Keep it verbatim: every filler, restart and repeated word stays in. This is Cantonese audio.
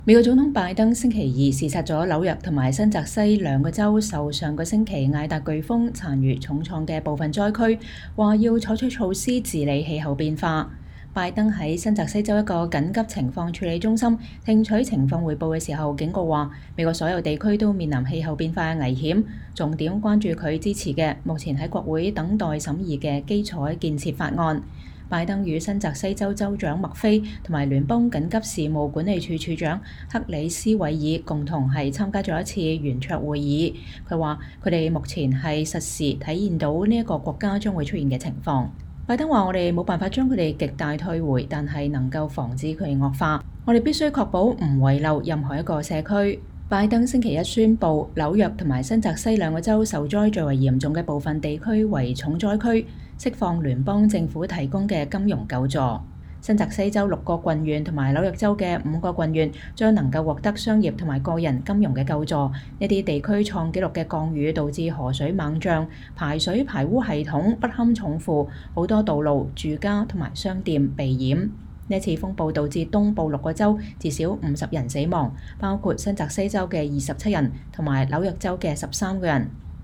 美國總統拜登星期二視察咗紐約同埋新澤西兩個州受上個星期艾達颶風殘餘重創嘅部分災區，話要採取措施治理氣候變化。拜登喺新澤西州一個緊急情況處理中心聽取情況彙報嘅時候警告話，美國所有地區都面臨氣候變化嘅危險，重點關注佢支持嘅目前喺國會等待審議嘅基礎建設法案。拜登與新澤西州州長麥菲同埋聯邦緊急事務管理處處長克里斯韋爾共同係參加咗一次圓桌會議。佢話佢哋目前係實時體驗到呢一個國家將會出現嘅情況。拜登話：我哋冇辦法將佢哋極大退回，但係能夠防止佢哋惡化。我哋必須確保唔遺漏任何一個社區。拜登星期一宣布，紐約同埋新澤西兩個州受災最為嚴重嘅部分地區為重災區，釋放聯邦政府提供嘅金融救助。新澤西州六個郡縣同埋紐約州嘅五個郡縣將能夠獲得商業同埋個人金融嘅救助。呢啲地區創紀錄嘅降雨導致河水猛漲，排水排污系統不堪重負，好多道路、住家同埋商店被淹。呢次風暴導致東部六個州至少五十人死亡，包括新澤西州嘅二十七人同埋紐約州嘅十三個人。